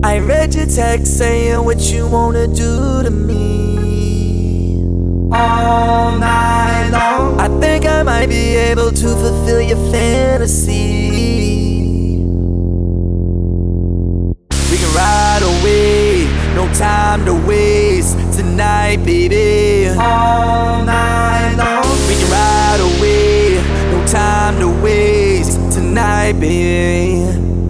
I read your text saying what you wanna do to me all night long. I think I might be able to fulfill your fantasy. We can ride away, no time to waste tonight, baby. All night long. We can ride away, no time to waste tonight, baby.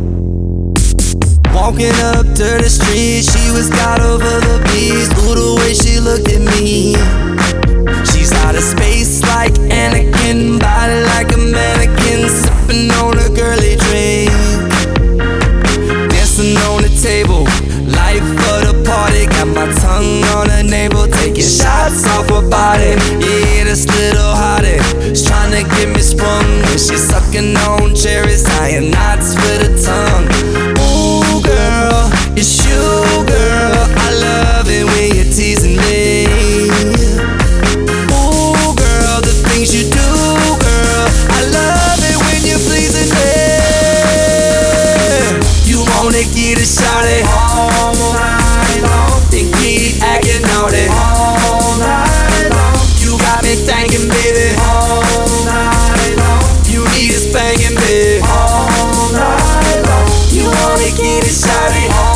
Walking up to the street, she was got over the beast. Ooh, the way she looked at me. She's out of space like Anakin, body like a mannequin, sipping on a girly drink, dancing on the table, life for the party. Got my tongue on her navel, taking shots off her body. Yeah, this little hottie, she's trying to get me sprung when she's sucking on cherries, tying knots with her tongue. Ooh, girl, it's you, girl. I love it when you're teasing me. Ooh, girl, the things you do, girl. I love it when you're pleasing me. You wanna get a shot at all night long, then keep acting naughty all night long. You got me thinking, baby, all night long. You need a spanking, baby, all night long. You wanna get it shawty